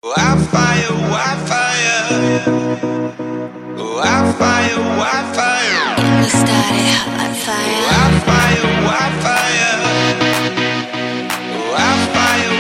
Wildfire, wildfire, wildfire, wildfire. Get me started hot like fire. Wildfire, wildfire, wildfire,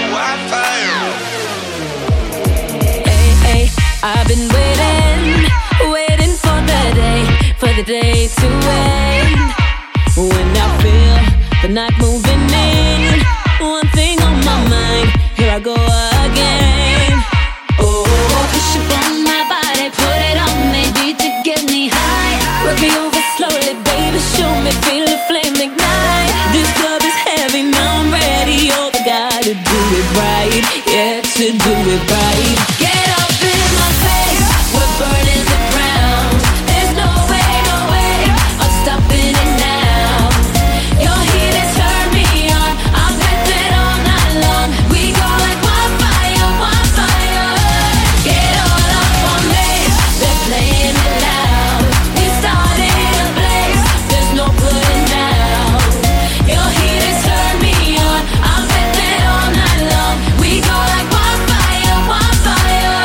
wildfire. Hey, hey, I've been waiting for the day to end. When I feel the night moving in, one thing on my mind, here I go again. Oh, push up on my body, put it on me, beat to get me high. Rock me over slowly, baby, show me, feel the flame ignite. This club is heavy, now I'm ready. Oh, I gotta do it right, yeah, to do it right. Get up in my face, we're burning the ground. There's no way, I'm stopping it now. Your heat has turned me on, I'm dripping all night long. We go like wildfire, wildfire. Get all up on me, they're playing it loud. We started a blaze, there's no putting down. Your heat has turned me on, I'm dripping all night long. We go like wildfire, wildfire.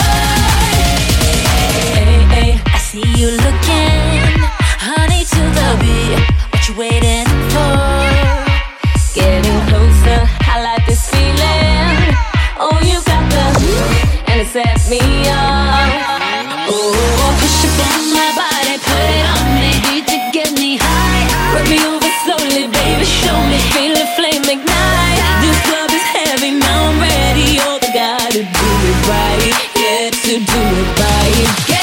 Hey, hey, I see you looking, honey, to the beat. What you waiting for? Getting closer, I like this feeling. Oh, you got the and it set me up. Oh, push up on my body, put it on me, beat to get me high. Rock me over slowly, baby, show me, feel the flame ignite. This club is heavy, now I'm ready. Oh, I gotta do it right, yeah, to do it right.